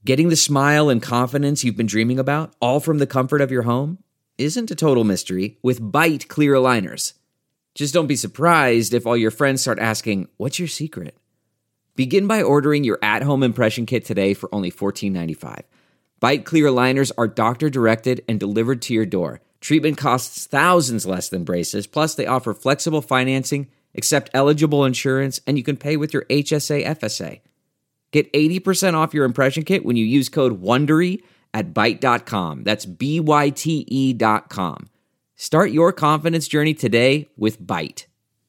Getting the smile and confidence you've been dreaming about, all from the comfort of your home, isn't a total mystery with Byte clear aligners. Just don't be surprised if all your friends start asking, "What's your secret?" Begin by ordering your at-home impression kit today for only $14.95. Byte clear aligners are doctor-directed and delivered to your door. Treatment costs thousands less than braces, plus they offer flexible financing, accept eligible insurance, and you can pay with your HSA FSA. Get 80% off your impression kit when you use code WONDERY at Byte.com. That's BYTE.com. Start your confidence journey today with Byte.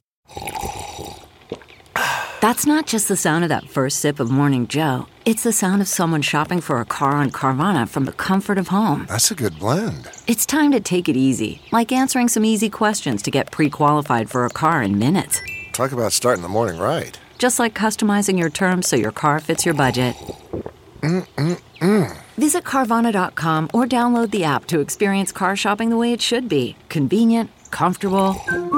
That's not just the sound of that first sip of Morning Joe. It's the sound of someone shopping for a car on Carvana from the comfort of home. That's a good blend. It's time to take it easy, like answering some easy questions to get pre-qualified for a car in minutes. Talk about starting the morning right. Just like customizing your terms so your car fits your budget. Visit Carvana.com or download the app to experience car shopping the way it should be. Convenient, comfortable.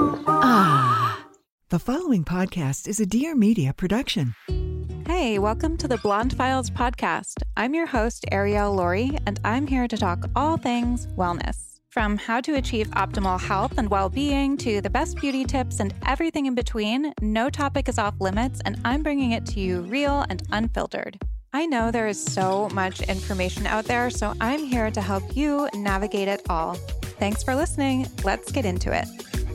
The following podcast is a Dear Media production. Hey, welcome to the Blonde Files podcast. I'm your host, Arielle Laurie, and I'm here to talk all things wellness. From how to achieve optimal health and well-being to the best beauty tips and everything in between, no topic is off limits, and I'm bringing it to you real and unfiltered. I know there is so much information out there, so I'm here to help you navigate it all. Thanks for listening. Let's get into it.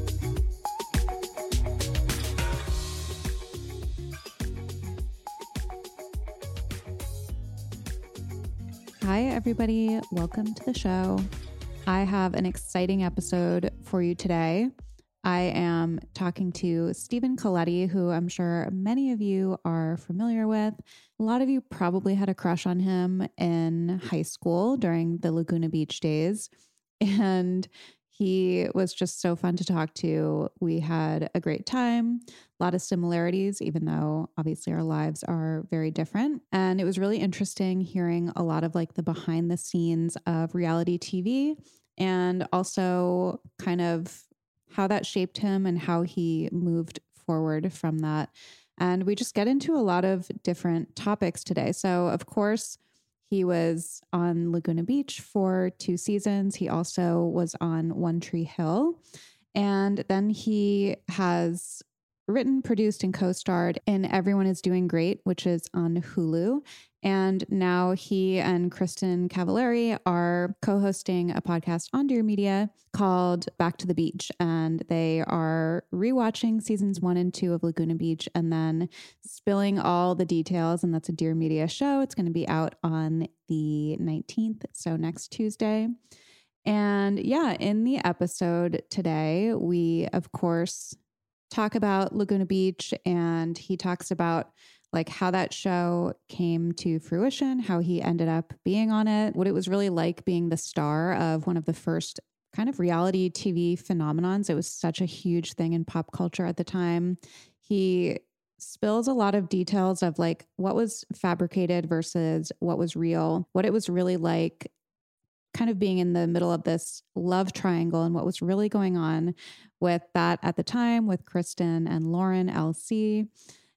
Hi, everybody. Welcome to the show. I have an exciting episode for you today. I am talking to Stephen Colletti, who I'm sure many of you are familiar with. A lot of you probably had a crush on him in high school during the Laguna Beach days. And he was just so fun to talk to. We had a great time, a lot of similarities, even though obviously our lives are very different. And it was really interesting hearing a lot of like the behind the scenes of reality TV and also kind of how that shaped him and how he moved forward from that. And we just get into a lot of different topics today. So of course, he was on Laguna Beach for 2 seasons. He also was on One Tree Hill. And then he has written, produced, and co-starred in Everyone is Doing Great, which is on Hulu. And now he and Kristen Cavallari are co-hosting a podcast on Dear Media called Back to the Beach. And they are rewatching seasons 1 and 2 of Laguna Beach and then spilling all the details. And that's a Dear Media show. It's going to be out on the 19th, so next Tuesday. And yeah, in the episode today, we, of course, talk about Laguna Beach, and he talks about like how that show came to fruition, how he ended up being on it, what it was really like being the star of one of the first kind of reality TV phenomenons. It was such a huge thing in pop culture at the time. He spills a lot of details of like what was fabricated versus what was real, what it was really like kind of being in the middle of this love triangle and what was really going on with that at the time with Kristen and Lauren LC.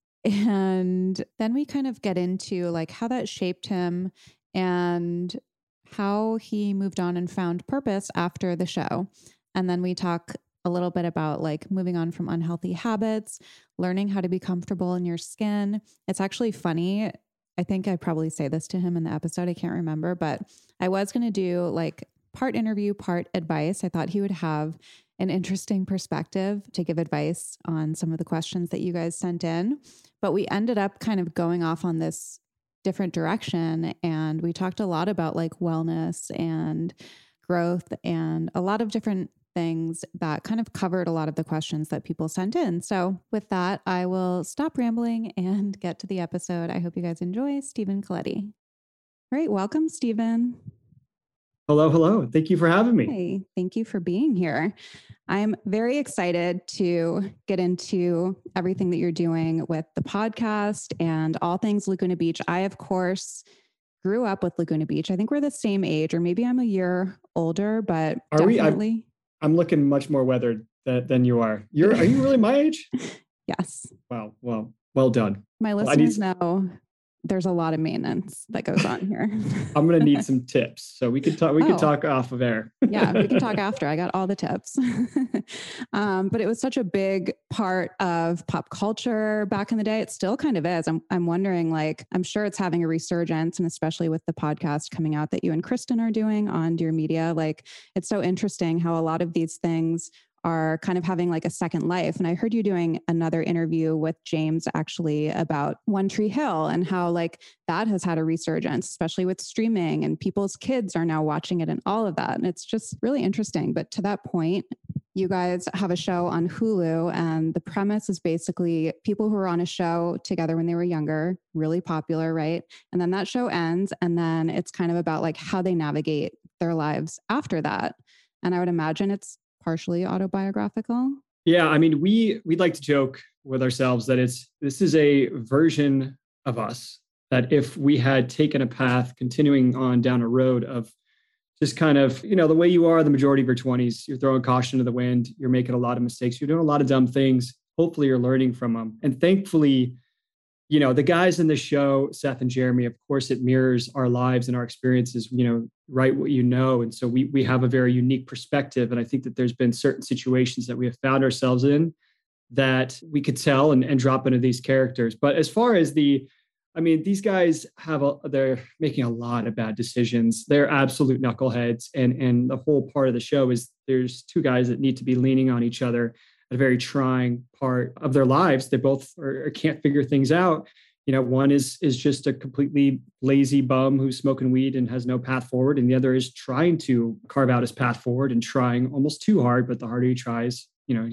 And then we kind of get into like how that shaped him and how he moved on and found purpose after the show. And then we talk a little bit about like moving on from unhealthy habits, learning how to be comfortable in your skin. It's actually funny. I think I probably say this to him in the episode. I can't remember, but I was going to do like part interview, part advice. I thought he would have an interesting perspective to give advice on some of the questions that you guys sent in. But we ended up kind of going off on this different direction. And we talked a lot about like wellness and growth and a lot of different things that kind of covered a lot of the questions that people sent in. So with that, I will stop rambling and get to the episode. I hope you guys enjoy. Stephen Colletti. Great. Welcome, Stephen. Hello, hello. Thank you for having me. Hey, thank you for being here. I'm very excited to get into everything that you're doing with the podcast and all things Laguna Beach. I, of course, grew up with Laguna Beach. I think we're the same age, or maybe I'm a year older, but definitely. I'm looking much more weathered than you are. Are you really my age? Yes. Wow. Well done. My listeners know there's a lot of maintenance that goes on here. I'm going to need some tips. So we could talk, could talk off of air. Yeah, we can talk after. I got all the tips. But it was such a big part of pop culture back in the day. It still kind of is. I'm wondering, like, I'm sure it's having a resurgence, and especially with the podcast coming out that you and Kristen are doing on Dear Media, like, it's so interesting how a lot of these things are kind of having like a second life. And I heard you doing another interview with James actually about One Tree Hill and how like that has had a resurgence, especially with streaming, and people's kids are now watching it and all of that. And it's just really interesting. But to that point, you guys have a show on Hulu, and the premise is basically people who are on a show together when they were younger, really popular, right? And then that show ends, and then it's kind of about like how they navigate their lives after that. And I would imagine it's partially autobiographical. Yeah, I mean, we'd like to joke with ourselves that this is a version of us, that if we had taken a path continuing on down a road of just kind of, the way you are the majority of your 20s, you're throwing caution to the wind, you're making a lot of mistakes, you're doing a lot of dumb things. Hopefully you're learning from them. And thankfully, the guys in the show, Seth and Jeremy, of course, it mirrors our lives and our experiences, write what you know. And so we have a very unique perspective. And I think that there's been certain situations that we have found ourselves in that we could tell and drop into these characters. But as far as these guys they're making a lot of bad decisions. They're absolute knuckleheads. And the whole part of the show is there's two guys that need to be leaning on each other at a very trying part of their lives. They both can't figure things out. One is just a completely lazy bum who's smoking weed and has no path forward. And the other is trying to carve out his path forward and trying almost too hard, but the harder he tries,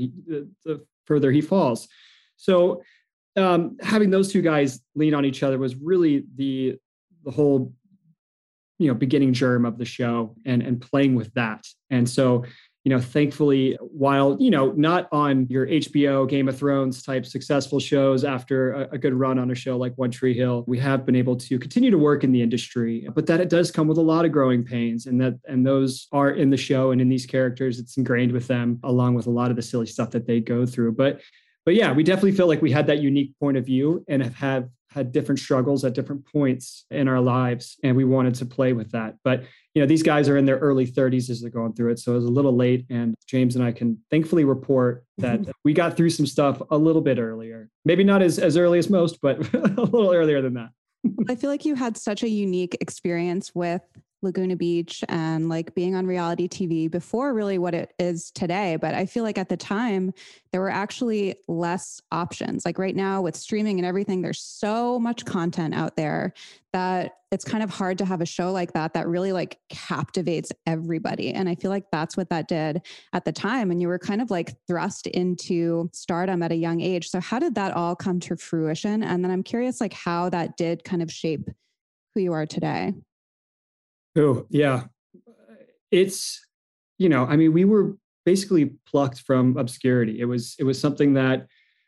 the further he falls. So having those two guys lean on each other was really the whole, beginning germ of the show and playing with that. And so, thankfully, while, not on your HBO, Game of Thrones type successful shows after a good run on a show like One Tree Hill, we have been able to continue to work in the industry, but that it does come with a lot of growing pains, and those are in the show and in these characters. It's ingrained with them, along with a lot of the silly stuff that they go through. But yeah, we definitely feel like we had that unique point of view and have had different struggles at different points in our lives. And we wanted to play with that. But, these guys are in their early 30s as they're going through it. So it was a little late. And James and I can thankfully report that we got through some stuff a little bit earlier. Maybe not as early as most, but a little earlier than that. I feel like you had such a unique experience with Laguna Beach and like being on reality TV before really what it is today. But I feel like at the time there were actually less options. Like right now with streaming and everything, there's so much content out there that it's kind of hard to have a show like that really like captivates everybody. And I feel like that's what that did at the time. And you were kind of like thrust into stardom at a young age. So how did that all come to fruition? And then I'm curious like how that did kind of shape who you are today. Oh, yeah. It's, we were basically plucked from obscurity. It was something that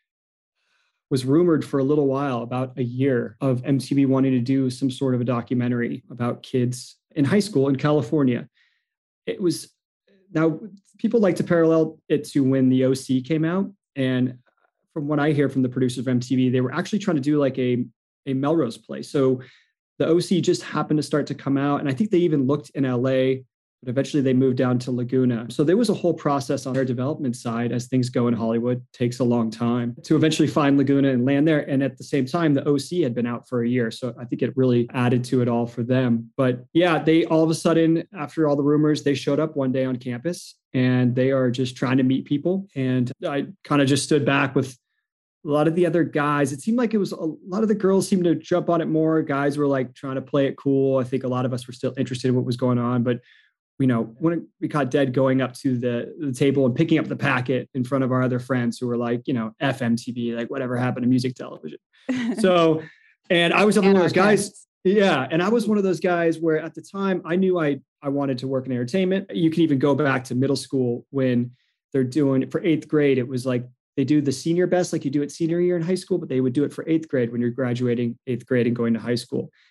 was rumored for a little while, about a year, of MTV wanting to do some sort of a documentary about kids in high school in California. It was, now people like to parallel it to when the OC came out. And from what I hear from the producers of MTV, they were actually trying to do like a Melrose play. So the OC just happened to start to come out. And I think they even looked in LA, but eventually they moved down to Laguna. So there was a whole process on their development side. As things go in Hollywood, it takes a long time to eventually find Laguna and land there. And at the same time, the OC had been out for a year. So I think it really added to it all for them. But yeah, they all of a sudden, after all the rumors, they showed up one day on campus and they are just trying to meet people. And I kind of just stood back with a lot of the other guys. It seemed like it was a lot of the girls seemed to jump on it more. Guys were like trying to play it cool. I think a lot of us were still interested in what was going on, but when we caught dead going up to the table and picking up the packet in front of our other friends who were like, FMTV, like whatever happened to music television. So, and I was one of those guys. Yeah. And I was one of those guys where at the time I knew I wanted to work in entertainment. You can even go back to middle school when they're doing it for 8th grade. It was like, they do the senior best like you do it senior year in high school, but they would do it for 8th grade when you're graduating 8th grade and going to high school.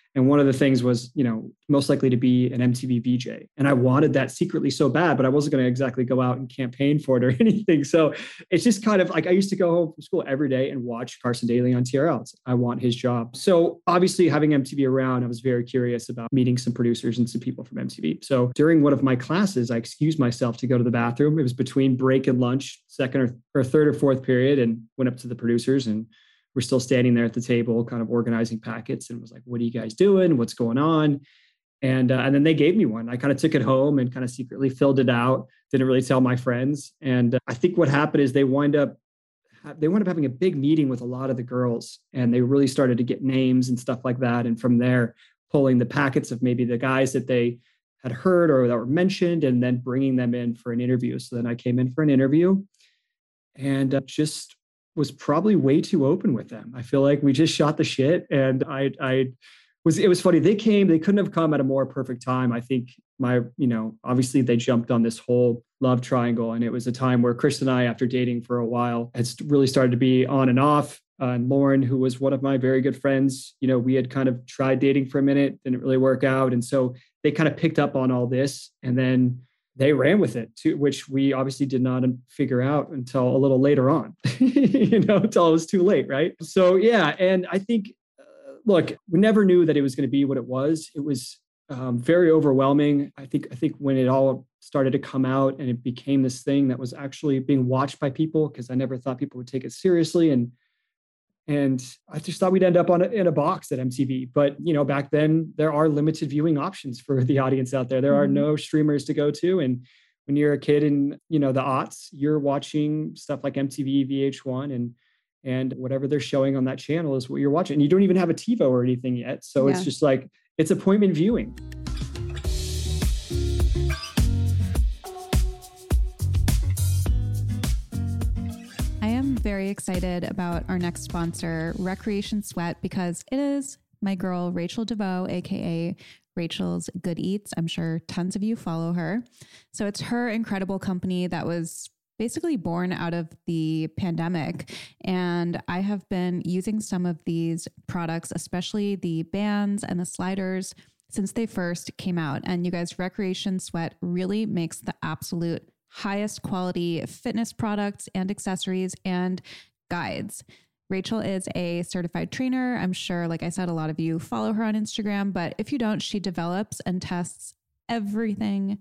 And one of the things was, most likely to be an MTV VJ. And I wanted that secretly so bad, but I wasn't going to exactly go out and campaign for it or anything. So it's just kind of like, I used to go home from school every day and watch Carson Daly on TRL. I want his job. So obviously having MTV around, I was very curious about meeting some producers and some people from MTV. So during one of my classes, I excused myself to go to the bathroom. It was between break and lunch, second or third or fourth period, and went up to the producers, and we're still standing there at the table, kind of organizing packets, and was like, what are you guys doing? What's going on? And then they gave me one. I kind of took it home and kind of secretly filled it out. Didn't really tell my friends. And I think what happened is they wound up having a big meeting with a lot of the girls, and they really started to get names and stuff like that. And from there, pulling the packets of maybe the guys that they had heard or that were mentioned, and then bringing them in for an interview. So then I came in for an interview, and just was probably way too open with them. I feel like we just shot the shit, and it was funny. They couldn't have come at a more perfect time. I think obviously they jumped on this whole love triangle, and it was a time where Chris and I, after dating for a while, had really started to be on and off. And Lauren, who was one of my very good friends, we had kind of tried dating for a minute, didn't really work out. And so they kind of picked up on all this, and then they ran with it too, which we obviously did not figure out until a little later on, until it was too late. Right. So, yeah. And I think, look, we never knew that it was going to be what it was. It was very overwhelming. I think when it all started to come out and it became this thing that was actually being watched by people, because I never thought people would take it seriously. And I just thought we'd end up in a box at MTV. But, back then there are limited viewing options for the audience out there. There are no streamers to go to. And when you're a kid in, the aughts, you're watching stuff like MTV, VH1, and whatever they're showing on that channel is what you're watching. And you don't even have a TiVo or anything yet. So It's just like, it's appointment viewing. Very excited about our next sponsor, Recreation Sweat, because it is my girl, Rachel DeVoe, aka Rachel's Good Eats. I'm sure tons of you follow her. So it's her incredible company that was basically born out of the pandemic. And I have been using some of these products, especially the bands and the sliders, since they first came out. And you guys, Recreation Sweat really makes the absolute highest quality fitness products and accessories and guides. Rachel is a certified trainer. I'm sure, like I said, a lot of you follow her on Instagram, but if you don't, she develops and tests everything.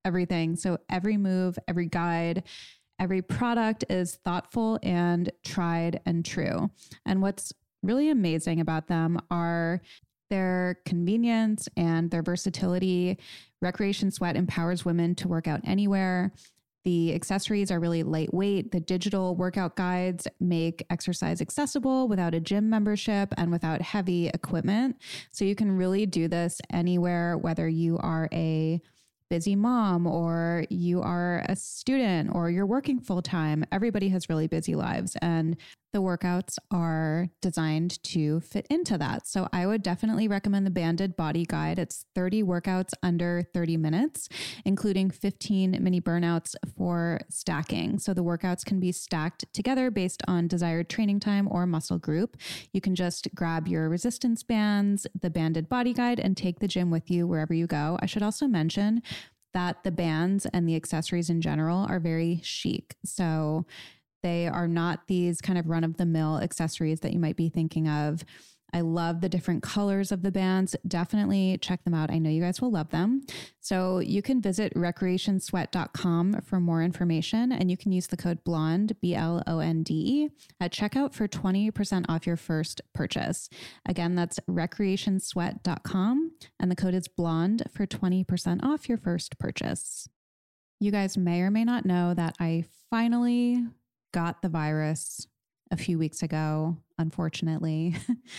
So every move, every guide, every product is thoughtful and tried and true. And what's really amazing about them are their convenience and their versatility. Recreation Sweat empowers women to work out anywhere. The accessories are really lightweight. The digital workout guides make exercise accessible without a gym membership and without heavy equipment. So you can really do this anywhere, whether you are a busy mom or you are a student or you're working full time. Everybody has really busy lives, and the workouts are designed to fit into that. So I would definitely recommend the Banded Body Guide. It's 30 workouts under 30 minutes, including 15 mini burnouts for stacking. So the workouts can be stacked together based on desired training time or muscle group. You can just grab your resistance bands, the Banded Body Guide, and take the gym with you wherever you go. I should also mention that the bands and the accessories in general are very chic. So they are not these kind of run-of-the-mill accessories that you might be thinking of. I love the different colors of the bands. Definitely check them out. I know you guys will love them. So you can visit recreationsweat.com for more information, and you can use the code BLONDE, BLONDE, at checkout for 20% off your first purchase. Again, that's recreationsweat.com, and the code is BLONDE for 20% off your first purchase. You guys may or may not know that I finally got the virus a few weeks ago, unfortunately.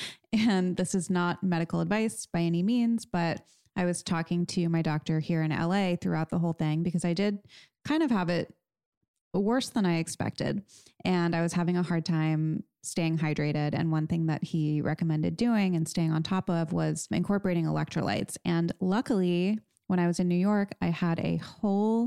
And this is not medical advice by any means, but I was talking to my doctor here in LA throughout the whole thing because I did kind of have it worse than I expected. And I was having a hard time staying hydrated. And one thing that he recommended doing and staying on top of was incorporating electrolytes. And luckily, when I was in New York, I had a whole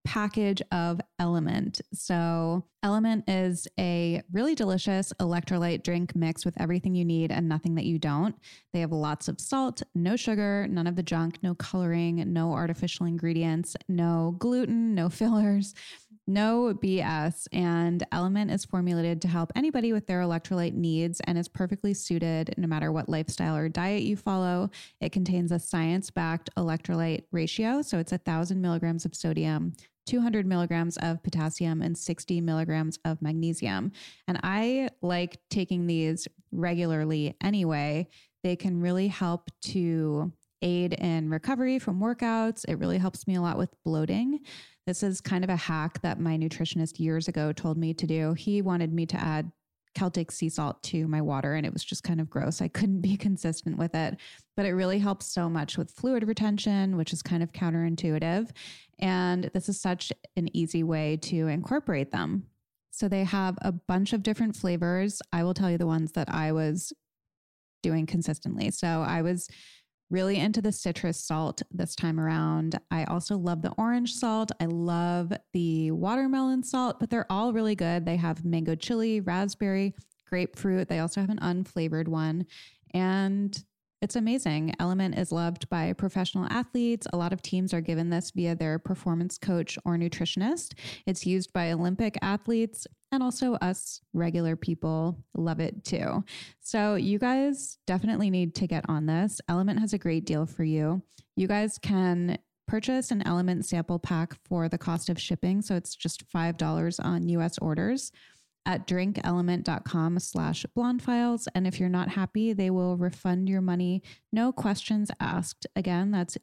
package of Element. So Element is a really delicious electrolyte drink mix with everything you need and nothing that you don't. They have lots of salt, no sugar, none of the junk, no coloring, no artificial ingredients, no gluten, no fillers, no BS. And Element is formulated to help anybody with their electrolyte needs and is perfectly suited no matter what lifestyle or diet you follow. It contains a science-backed electrolyte ratio. So it's 1,000 milligrams of sodium, 200 milligrams of potassium, and 60 milligrams of magnesium. And I like taking these regularly anyway. They can really help to aid in recovery from workouts. It really helps me a lot with bloating. This is kind of a hack that my nutritionist years ago told me to do. He wanted me to add Celtic sea salt to my water, and it was just kind of gross. I couldn't be consistent with it, but it really helps so much with fluid retention, which is kind of counterintuitive. And this is such an easy way to incorporate them. So they have a bunch of different flavors. I will tell you the ones that I was doing consistently. So I was really into the citrus salt this time around. I also love the orange salt. I love the watermelon salt, but they're all really good. They have mango chili, raspberry, grapefruit. They also have an unflavored one. And it's amazing. Element is loved by professional athletes. A lot of teams are given this via their performance coach or nutritionist. It's used by Olympic athletes, and also us regular people love it too. So you guys definitely need to get on this. Element has a great deal for you. You guys can purchase an Element sample pack for the cost of shipping. So it's just $5 on US orders at drinkelement.com/blondefiles. And if you're not happy, they will refund your money. No questions asked. Again, that's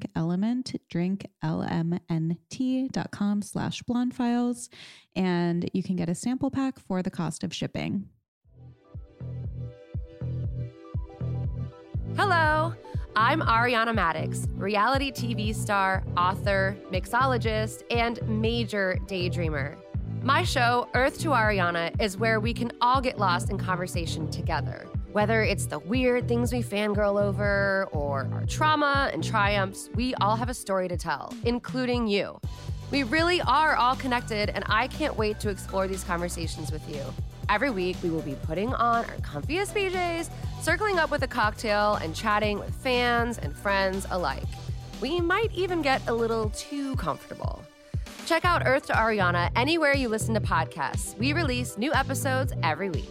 drinkelement.com/blondefiles. And you can get a sample pack for the cost of shipping. Hello, I'm Ariana Madix, reality TV star, author, mixologist, and major daydreamer. My show, Earth to Ariana, is where we can all get lost in conversation together. Whether it's the weird things we fangirl over or our trauma and triumphs, we all have a story to tell, including you. We really are all connected, and I can't wait to explore these conversations with you. Every week, we will be putting on our comfiest PJs, circling up with a cocktail, and chatting with fans and friends alike. We might even get a little too comfortable. Check out Earth to Ariana anywhere you listen to podcasts. We release new episodes every week.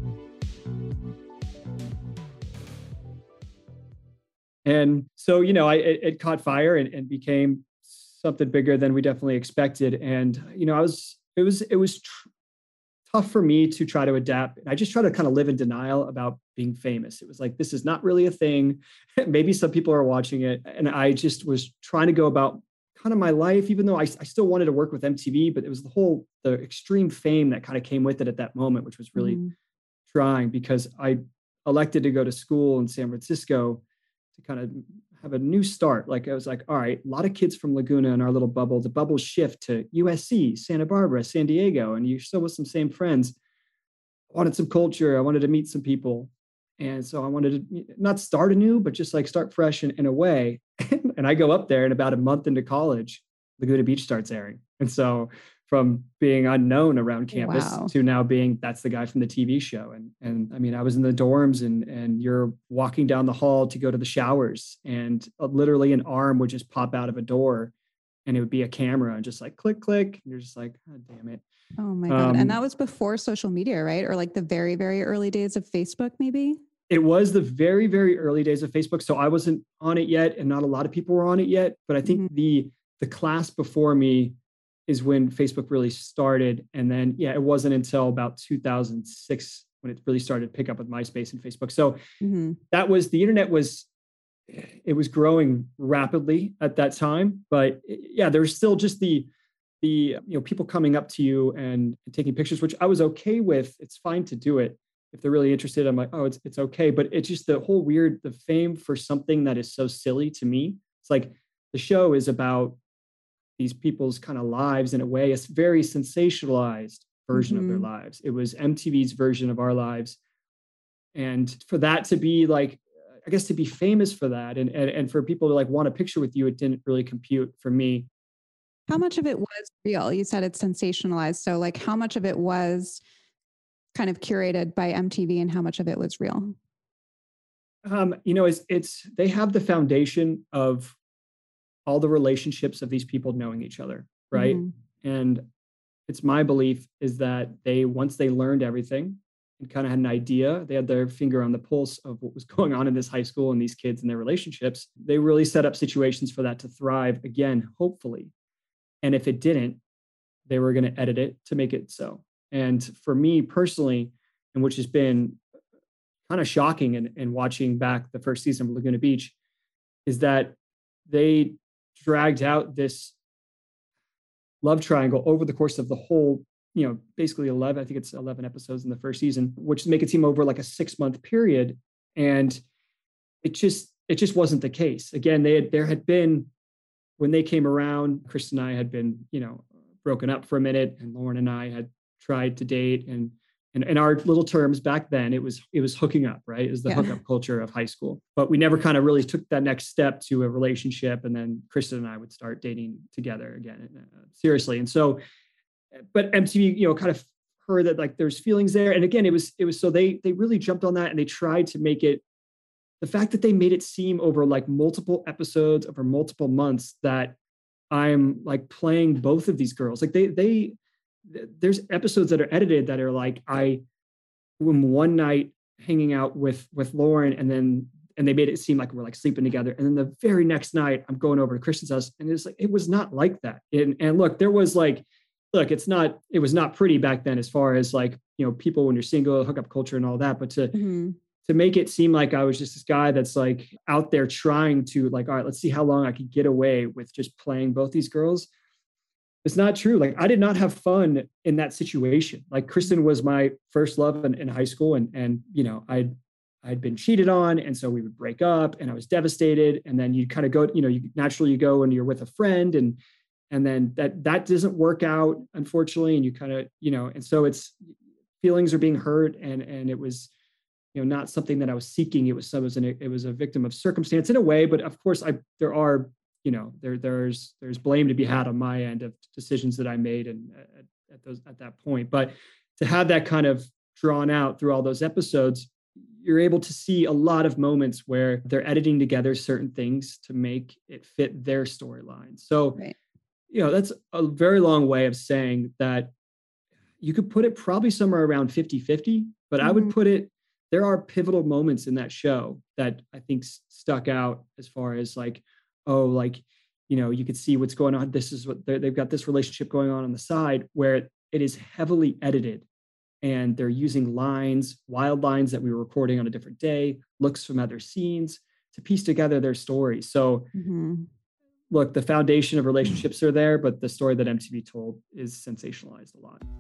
And so, it caught fire and became something bigger than we definitely expected. And, it was tough for me to try to adapt. I just try to kind of live in denial about being famous. It was like, this is not really a thing. Maybe some people are watching it. And I just was trying to go about kind of my life, even though I still wanted to work with MTV, but it was the extreme fame that kind of came with it at that moment, which was really trying, because I elected to go to school in San Francisco to kind of have a new start. Like I was like, all right, a lot of kids from Laguna in our little bubble, the bubbles shift to USC, Santa Barbara, San Diego, and you're still with some same friends. I wanted some culture. I wanted to meet some people. And so I wanted to not start anew, but just like start fresh in a way. And I go up there, and about a month into college, Laguna Beach starts airing. And so from being unknown around campus to now being, that's the guy from the TV show. And I mean, I was in the dorms and you're walking down the hall to go to the showers, and literally an arm would just pop out of a door, and it would be a camera and just like click, click. And you're just like, oh, damn it. Oh my God. And that was before social media, right? Or like the very, very early days of Facebook, maybe? It was the very, very early days of Facebook. So I wasn't on it yet, and not a lot of people were on it yet. But I think the class before me is when Facebook really started. And then, it wasn't until about 2006 when it really started to pick up with MySpace and Facebook. So that was, the internet was growing rapidly at that time. But there's still just the people coming up to you and taking pictures, which I was okay with. It's fine to do it. If they're really interested, I'm like, oh, it's okay. But it's just the whole the fame for something that is so silly to me. It's like the show is about these people's kind of lives in a way, a very sensationalized version of their lives. It was MTV's version of our lives. And for that to be like, I guess to be famous for that and for people to like want a picture with you, it didn't really compute for me. How much of it was real? You said it's sensationalized. So like how much of it was kind of curated by MTV and how much of it was real? It's they have the foundation of all the relationships of these people knowing each other, right? Mm-hmm. And it's my belief is that once they learned everything and kind of had an idea, they had their finger on the pulse of what was going on in this high school and these kids and their relationships. They really set up situations for that to thrive again, hopefully. And if it didn't, they were going to edit it to make it so. And for me personally, and which has been kind of shocking in watching back the first season of Laguna Beach, is that they dragged out this love triangle over the course of the whole, basically 11, I think it's 11 episodes in the first season, which make it seem over like a 6-month period. And it just wasn't the case. Again, there had been, when they came around, Chris and I had been, broken up for a minute, and Lauren and I had tried to date, and in our little terms back then, it was hooking up, right? It was the hookup culture of high school. But we never kind of really took that next step to a relationship. And then Kristen and I would start dating together again, seriously. And so, but MTV, kind of heard that like there's feelings there. And again, it was so they really jumped on that, and they tried to make it, the fact that they made it seem over like multiple episodes over multiple months that I'm like playing both of these girls. Like there's episodes that are edited that are like, I'm one night hanging out with Lauren, and they made it seem like we're like sleeping together. And then the very next night I'm going over to Kristen's house, and it's like, it was not like that. And look, it was not pretty back then as far as like, people when you're single, hookup culture and all that, but to make it seem like I was just this guy that's like out there trying to like, all right, let's see how long I could get away with just playing both these girls. It's not true. Like I did not have fun in that situation. Like Kristen was my first love in high school, and I'd been cheated on, and so we would break up, and I was devastated. And then you kind of go, you naturally go and you're with a friend, and then that doesn't work out, unfortunately, and you kind of and so it's feelings are being hurt, and it was not something that I was seeking. It was a victim of circumstance in a way, but of course there's blame to be had on my end of decisions that I made and at that point. But to have that kind of drawn out through all those episodes, you're able to see a lot of moments where they're editing together certain things to make it fit their storyline. So, right. That's a very long way of saying that you could put it probably somewhere around 50-50, but I would put it, there are pivotal moments in that show that I think stuck out as far as like, you could see what's going on. This is what they've got, this relationship going on the side where it is heavily edited, and they're using wild lines that we were recording on a different day, looks from other scenes to piece together their story. So look, the foundation of relationships are there, but the story that MTV told is sensationalized a lot.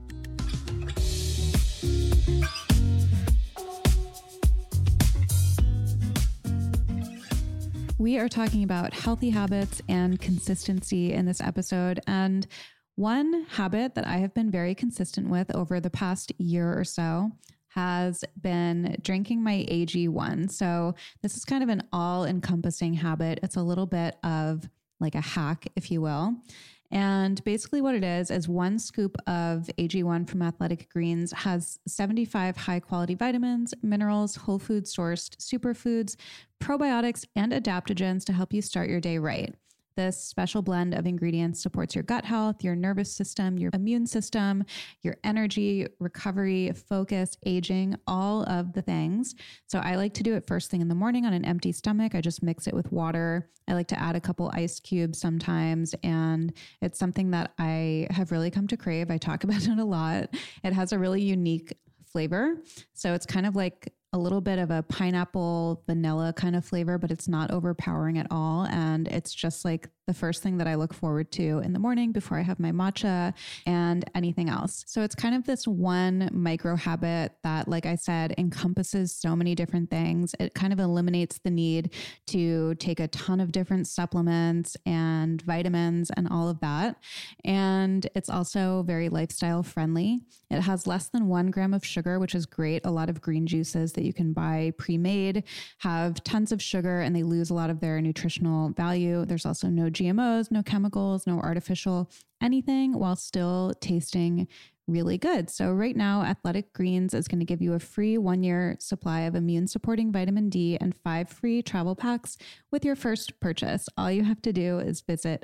We are talking about healthy habits and consistency in this episode. And one habit that I have been very consistent with over the past year or so has been drinking my AG1. So this is kind of an all-encompassing habit. It's a little bit of like a hack, if you will. And basically what it is 1 scoop of AG1 from Athletic Greens has 75 high quality vitamins, minerals, whole food sourced superfoods, probiotics, and adaptogens to help you start your day right. This special blend of ingredients supports your gut health, your nervous system, your immune system, your energy, recovery, focus, aging, all of the things. So I like to do it first thing in the morning on an empty stomach. I just mix it with water. I like to add a couple ice cubes sometimes, and it's something that I have really come to crave. I talk about it a lot. It has a really unique flavor. So it's kind of like a little bit of a pineapple vanilla kind of flavor, but it's not overpowering at all. And it's just like the first thing that I look forward to in the morning before I have my matcha and anything else. So it's kind of this one micro habit that, like I said, encompasses so many different things. It kind of eliminates the need to take a ton of different supplements and vitamins and all of that. And it's also very lifestyle friendly. It has less than 1 gram of sugar, which is great. A lot of green juices that you can buy pre-made have tons of sugar and they lose a lot of their nutritional value. There's also no GMOs, no chemicals, no artificial anything, while still tasting really good. So right now, Athletic Greens is going to give you a free 1-year supply of immune supporting vitamin D and 5 free travel packs with your first purchase. All you have to do is visit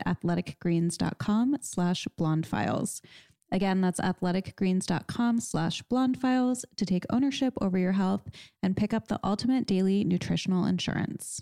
athleticgreens.com/blondefiles. Again, that's athleticgreens.com/blondefiles to take ownership over your health and pick up the ultimate daily nutritional insurance.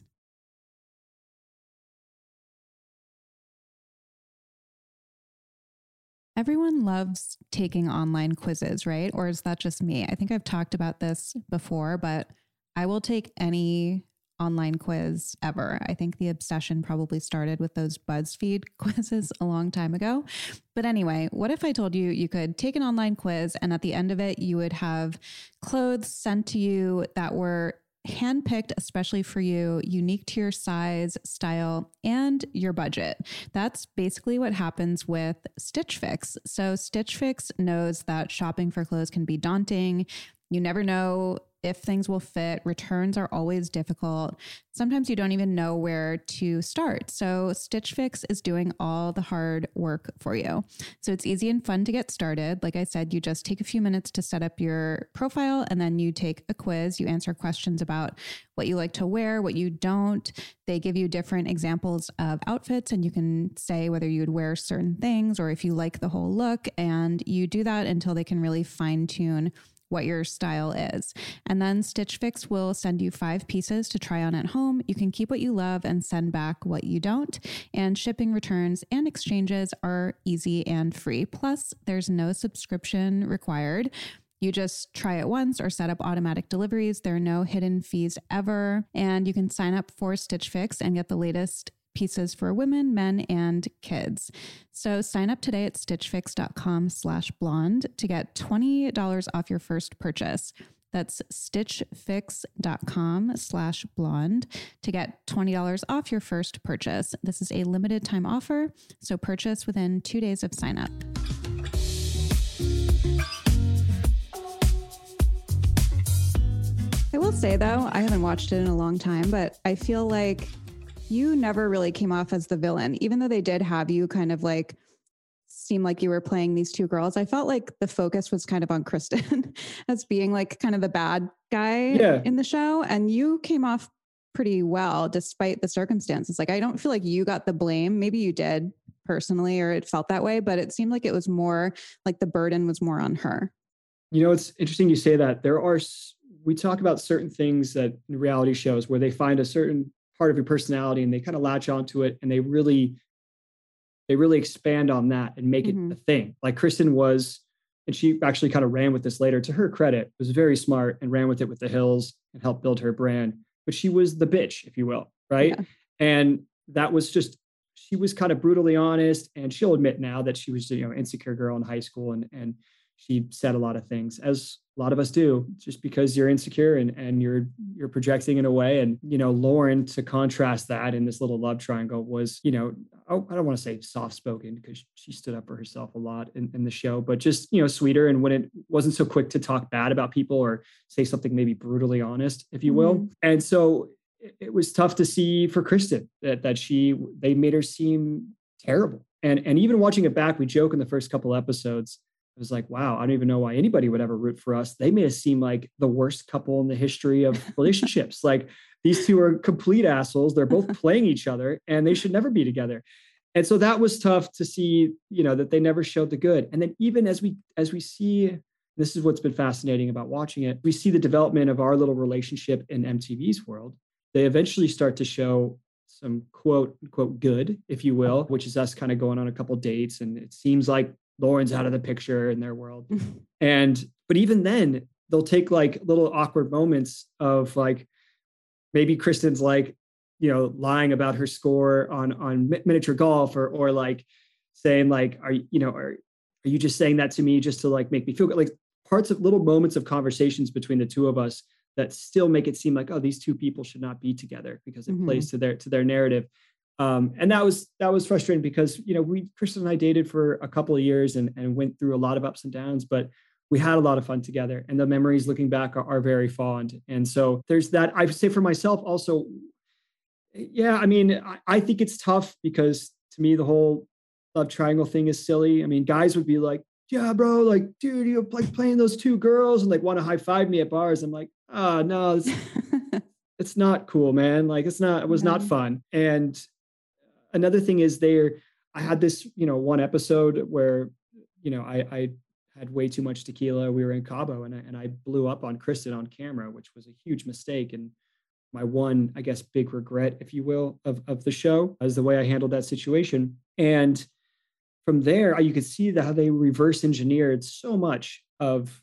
Everyone loves taking online quizzes, right? Or is that just me? I think I've talked about this before, but I will take any online quiz ever. I think the obsession probably started with those BuzzFeed quizzes a long time ago. But anyway, what if I told you you could take an online quiz and at the end of it, you would have clothes sent to you that were handpicked especially for you, unique to your size, style, and your budget. That's basically what happens with Stitch Fix. So Stitch Fix knows that shopping for clothes can be daunting. You never know if things will fit. Returns are always difficult. Sometimes you don't even know where to start. So Stitch Fix is doing all the hard work for you. So it's easy and fun to get started. Like I said, you just take a few minutes to set up your profile and then you take a quiz. You answer questions about what you like to wear, what you don't. They give you different examples of outfits and you can say whether you would wear certain things or if you like the whole look. And you do that until they can really fine tune what your style is. And then Stitch Fix will send you 5 pieces to try on at home. You can keep what you love and send back what you don't. And shipping, returns, and exchanges are easy and free. Plus, there's no subscription required. You just try it once or set up automatic deliveries. There are no hidden fees ever. And you can sign up for Stitch Fix and get the latest pieces for women, men, and kids. So sign up today at stitchfix.com/blonde to get $20 off your first purchase. That's stitchfix.com/blonde to get $20 off your first purchase. This is a limited time offer, so purchase within 2 days of sign up. I will say though, I haven't watched it in a long time, but I feel like you never really came off as the villain, even though they did have you kind of like seem like you were playing these two girls. I felt like the focus was kind of on Kristen as being like kind of the bad guy in the show. And you came off pretty well despite the circumstances. Like, I don't feel like you got the blame. Maybe you did personally, or it felt that way, but it seemed like it was more like the burden was more on her. You know, it's interesting you say that. We talk about certain things that in reality shows where they find a certain part of your personality and they kind of latch onto it and they really expand on that and make it a thing. Like Kristen was, and she actually kind of ran with this later, to her credit, was very smart and ran with it with the Hills and helped build her brand. But she was the bitch, if you will, right? Yeah. And that was just, she was kind of brutally honest, and she'll admit now that she was, insecure girl in high school, and she said a lot of things, as a lot of us do, just because you're insecure and you're projecting in a way. And, Lauren, to contrast that in this little love triangle, was, I don't want to say soft-spoken because she stood up for herself a lot in the show, but just, sweeter, and when it wasn't so quick to talk bad about people or say something maybe brutally honest, if you will. And so it was tough to see for Kristen that they made her seem terrible. And even watching it back, we joke in the first couple episodes, it was like, wow, I don't even know why anybody would ever root for us. They made us seem like the worst couple in the history of relationships. Like, these two are complete assholes. They're both playing each other and they should never be together. And so that was tough to see, that they never showed the good. And then even as we see, this is what's been fascinating about watching it, we see the development of our little relationship in MTV's world. They eventually start to show some quote unquote good, if you will, which is us kind of going on a couple dates. And it seems like Lauren's out of the picture in their world. But even then they'll take like little awkward moments of like, maybe Kristen's like, lying about her score on miniature golf or like saying like, are you just saying that to me just to like make me feel good? Like parts of little moments of conversations between the two of us that still make it seem like, oh, these two people should not be together because it plays to their narrative. And that was frustrating because, Kristen and I dated for a couple of years and went through a lot of ups and downs, but we had a lot of fun together, and the memories looking back are very fond. And so there's that. I would say for myself also, I think it's tough because to me, the whole love triangle thing is silly. I mean, guys would be like, yeah, bro, like, dude, you're like playing those two girls and like want to high five me at bars. I'm like, oh, no, it's not cool, man. Like, it was not fun. And another thing is I had this, one episode where, I had way too much tequila. We were in Cabo and I blew up on Kristen on camera, which was a huge mistake. And my one, I guess, big regret, if you will, of the show as the way I handled that situation. And from there, you could see how they reverse engineered so much of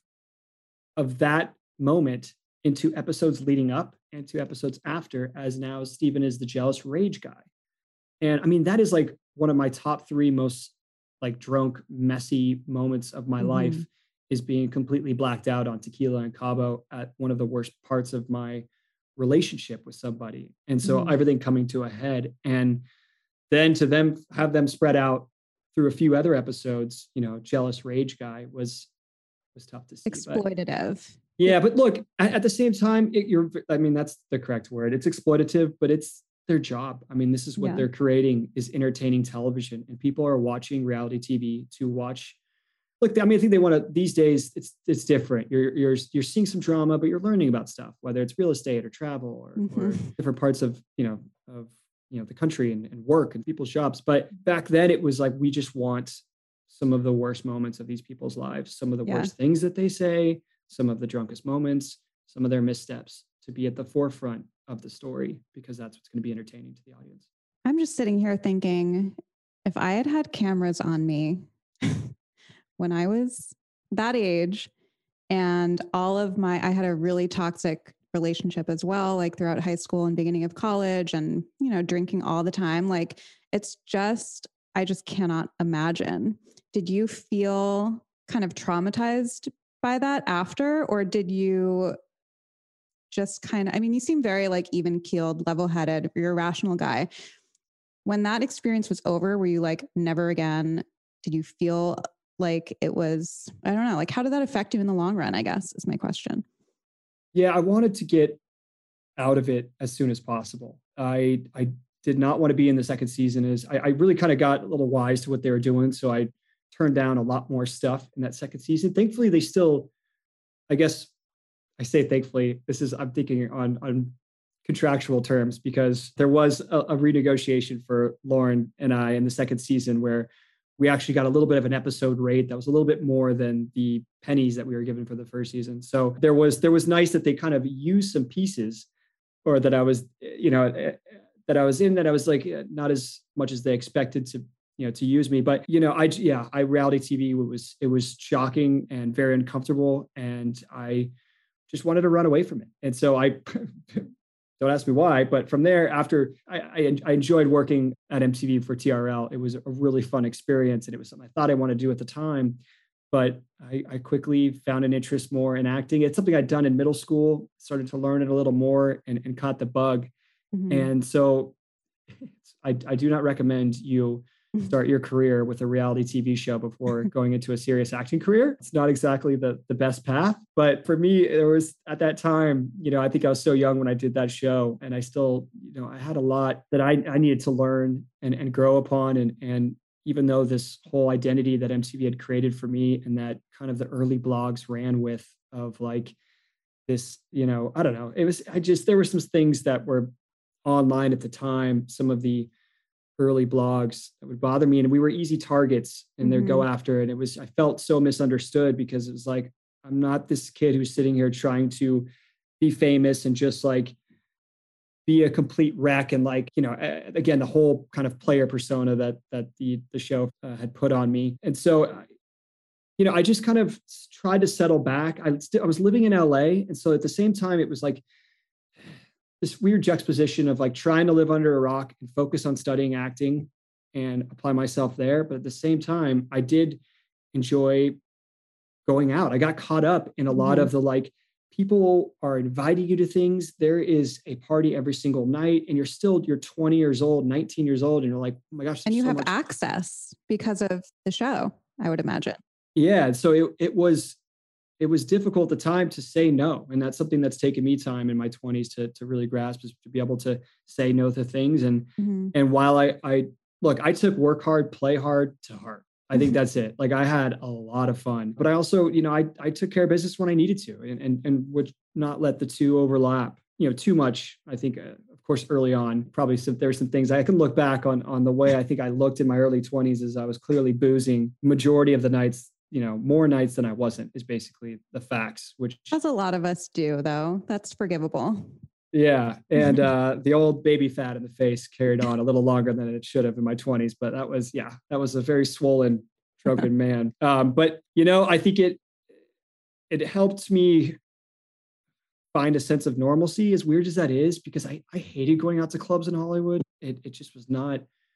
that moment into episodes leading up and to episodes after, as now Steven is the jealous rage guy. And I mean, that is like one of my top 3 most like drunk, messy moments of my life, is being completely blacked out on tequila and Cabo at one of the worst parts of my relationship with somebody. And so everything coming to a head, and then to have them spread out through a few other episodes, jealous rage guy was tough to see. Exploitative. But look, at the same time, that's the correct word. It's exploitative, but it's their job. I mean, this is what they're creating, is entertaining television, and people are watching reality TV to watch. Look, I mean, I think they want to, these days it's different. You're seeing some drama, but you're learning about stuff, whether it's real estate or travel or different parts of the country and work and people's jobs. But back then it was like, we just want some of the worst moments of these people's lives, some of the worst things that they say, some of the drunkest moments, some of their missteps, to be at the forefront of the story, because that's what's going to be entertaining to the audience. I'm just sitting here thinking, if I had cameras on me when I was that age, and I had a really toxic relationship as well, like throughout high school and beginning of college, and, drinking all the time. Like, I just cannot imagine. Did you feel kind of traumatized by that after, or did you just you seem very like even keeled, level headed, you're a rational guy. When that experience was over, were you like, never again? Did you feel like it was, I don't know, like, how did that affect you in the long run, I guess, is my question. Yeah, I wanted to get out of it as soon as possible. I did not want to be in the second season. I really kind of got a little wise to what they were doing. So I turned down a lot more stuff in that second season. Thankfully, they still, I guess I say thankfully, I'm thinking on contractual terms, because there was a renegotiation for Lauren and I in the second season where we actually got a little bit of an episode rate that was a little bit more than the pennies that we were given for the first season. So there was nice that they kind of used some pieces, or that I was, that I was in, that I was like, not as much as they expected to use me. But, reality TV, it was shocking and very uncomfortable. And I just wanted to run away from it. And so don't ask me why, but from there, after I enjoyed working at MTV for TRL. It was a really fun experience, and it was something I thought I wanted to do at the time, but I quickly found an interest more in acting. It's something I'd done in middle school, started to learn it a little more, and caught the bug. And so I do not recommend you start your career with a reality TV show before going into a serious acting career. It's not exactly the best path, but for me, there was, at that time, I think I was so young when I did that show, and I still, I had a lot that I needed to learn and grow upon. And even though this whole identity that MTV had created for me, and that kind of the early blogs ran with, of like this, I don't know, there were some things that were online at the time, some of the early blogs that would bother me, and we were easy targets, and they'd go after it. I felt so misunderstood, because it was like, I'm not this kid who's sitting here trying to be famous and just like be a complete wreck. And like, again, the whole kind of player persona that the show had put on me. And so, I just kind of tried to settle back. I was living in LA. And so at the same time, it was like this weird juxtaposition of like trying to live under a rock and focus on studying acting and apply myself there. But at the same time, I did enjoy going out. I got caught up in a lot of the, like, people are inviting you to things. There is a party every single night, and you're 20 years old, 19 years old. And you're like, oh my gosh. And you have access because of the show, I would imagine. Yeah. So it was difficult at the time to say no. And that's something that's taken me time in my 20s to really grasp, is to be able to say no to things. And while I look, I took work hard, play hard to heart. I think that's it. Like I had a lot of fun, but I also, I took care of business when I needed to and would not let the two overlap, too much. I think, of course, early on, probably there's some things I can look back on the way I think I looked in my early 20s as I was clearly boozing majority of the nights, more nights than I wasn't is basically the facts, which as a lot of us do, though. That's forgivable. Yeah. And the old baby fat in the face carried on a little longer than it should have in my 20s. But that was a very swollen, drunken man. But, I think it helped me find a sense of normalcy, as weird as that is, because I hated going out to clubs in Hollywood. It just was not,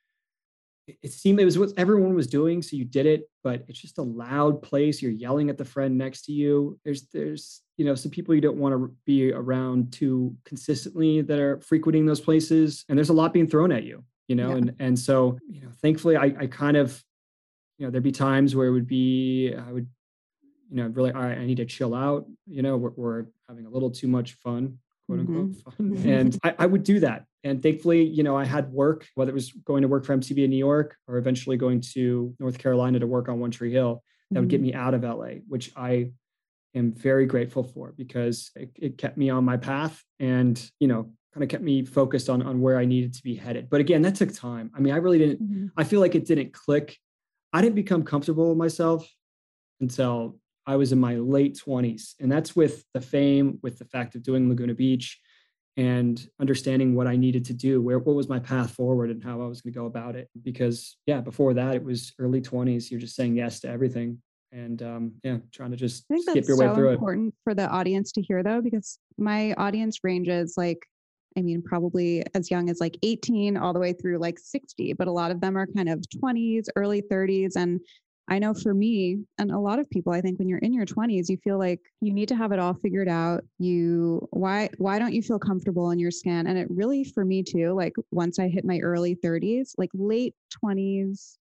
it seemed it was what everyone was doing. So you did it, but it's just a loud place. You're yelling at the friend next to you. There's, some people you don't want to be around too consistently that are frequenting those places. And there's a lot being thrown at you, Yeah. and so, thankfully I kind of, there'd be times where I would, really, all right, I need to chill out. We're having a little too much fun, quote unquote fun. And I would do that. And thankfully, I had work, whether it was going to work for MTV in New York or eventually going to North Carolina to work on One Tree Hill, that would get me out of LA, which I am very grateful for, because it kept me on my path and, kind of kept me focused on where I needed to be headed. But again, that took time. I mean, I really didn't, I feel like it didn't click. I didn't become comfortable with myself until I was in my late 20s. And that's with the fame, with the fact of doing Laguna Beach and understanding what I needed to do, what was my path forward and how I was going to go about it. Because before that, it was early 20s. You're just saying yes to everything. And trying to just skip your way through it. I think that's so important for the audience to hear, though, because my audience ranges probably as young as 18 all the way through 60, but a lot of them are kind of 20s, early 30s. And I know for me and a lot of people, I think when you're in your 20s, you feel like you need to have it all figured out. Why don't you feel comfortable in your skin? And it really, for me too, once I hit my early 30s, late 20s,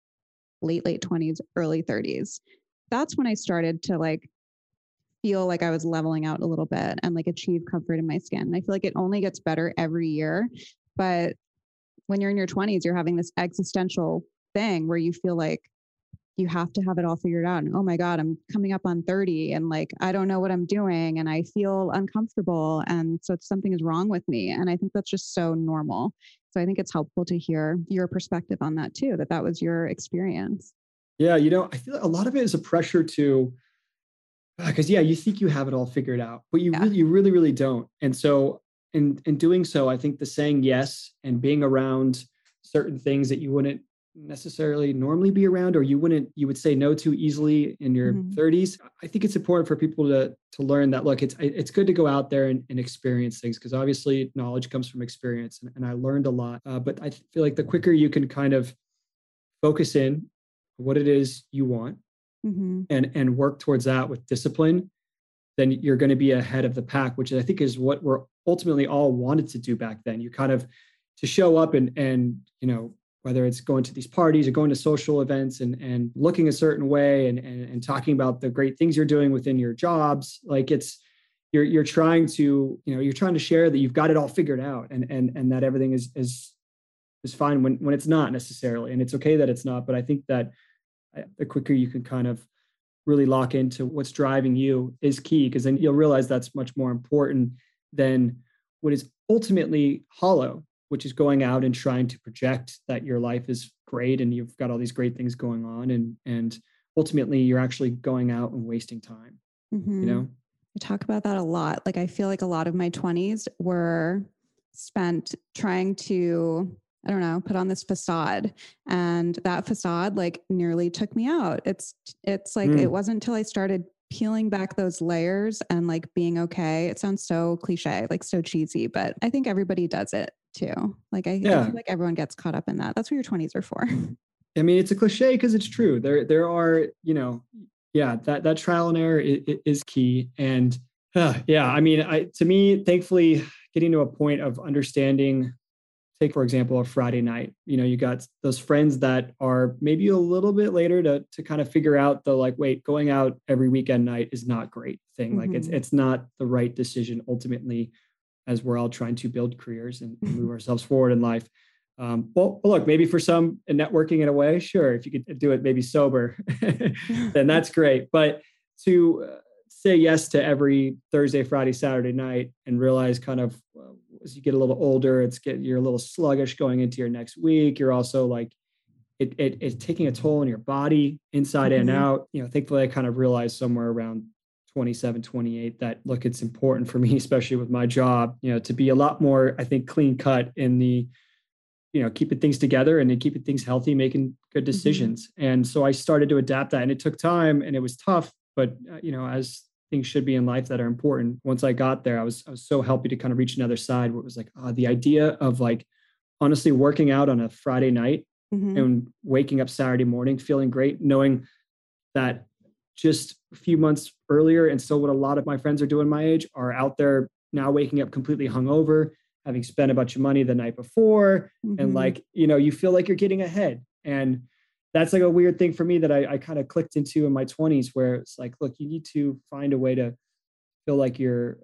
early 30s, that's when I started to feel like I was leveling out a little bit and achieve comfort in my skin. And I feel like it only gets better every year. But when you're in your 20s, you're having this existential thing where you feel like you have to have it all figured out. And oh my God, I'm coming up on 30 and I don't know what I'm doing and I feel uncomfortable. And so something is wrong with me. And I think that's just so normal. So I think it's helpful to hear your perspective on that too, that was your experience. Yeah. I feel like a lot of it is a pressure to, because you think you have it all figured out, but you really, really don't. And so in doing so, I think the saying yes and being around certain things that you wouldn't necessarily normally be around, or you would say no to easily in your 30s. I think it's important for people to learn that, look, it's good to go out there and experience things, because obviously knowledge comes from experience. And I learned a lot, but I feel like the quicker you can kind of focus in what it is you want and work towards that with discipline, then you're going to be ahead of the pack, which I think is what we're ultimately all wanted to do back then. You kind of to show up and whether it's going to these parties or going to social events and looking a certain way and talking about the great things you're doing within your jobs, you're trying to share that you've got it all figured out and that everything is fine when it's not necessarily, and it's okay that it's not. But I think that the quicker you can kind of really lock into what's driving you is key, because then you'll realize that's much more important than what is ultimately hollow, which is going out and trying to project that your life is great and you've got all these great things going on. And ultimately you're actually going out and wasting time, I talk about that a lot. I feel like a lot of my 20s were spent trying to, put on this facade, and that facade nearly took me out. It's it wasn't until I started peeling back those layers and being okay. It sounds so cliche, so cheesy, but I think everybody does it too. I feel like everyone gets caught up in that. That's what your 20s are for. I mean, it's a cliche because it's true. There are, that trial and error is key. And to me, thankfully, getting to a point of understanding, take, for example, a Friday night, you got those friends that are maybe a little bit later to kind of figure out the going out every weekend night is not great thing. It's not the right decision ultimately, as we're all trying to build careers and move ourselves forward in life. Well, look, maybe for some networking in a way, sure. If you could do it maybe sober, then that's great. But to say yes to every Thursday, Friday, Saturday night and realize kind of as you get a little older, you're a little sluggish going into your next week. You're also like, it's taking a toll on your body inside and out. Thankfully I kind of realized somewhere around 27, 28 that, look, it's important for me, especially with my job, to be a lot more, I think, clean cut in the, keeping things together and keeping things healthy, making good decisions. And so I started to adapt that, and it took time and it was tough, but as things should be in life that are important. Once I got there, I was so happy to kind of reach another side where it was like, the idea of like, honestly, working out on a Friday night and waking up Saturday morning, feeling great, knowing that just a few months earlier, and still what a lot of my friends are doing my age, are out there now waking up completely hungover, having spent a bunch of money the night before. And like, you feel like you're getting ahead. And that's like a weird thing for me that I kind of clicked into in my 20s, where it's like, look, you need to find a way to feel like you're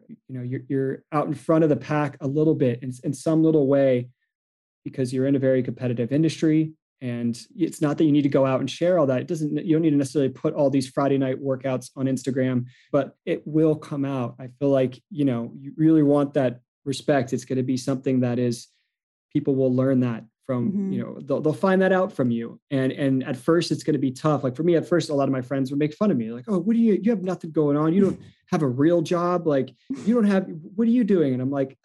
out in front of the pack a little bit in some little way, because you're in a very competitive industry. And it's not that you need to go out and share all that. You don't need to necessarily put all these Friday night workouts on Instagram, but it will come out. I feel like, you really want that respect. It's going to be something that is, people will learn that from, they'll find that out from you. And at first it's going to be tough. Like for me, at first, a lot of my friends would make fun of me. Like, oh, you have nothing going on. You don't have a real job. Like what are you doing? And I'm like,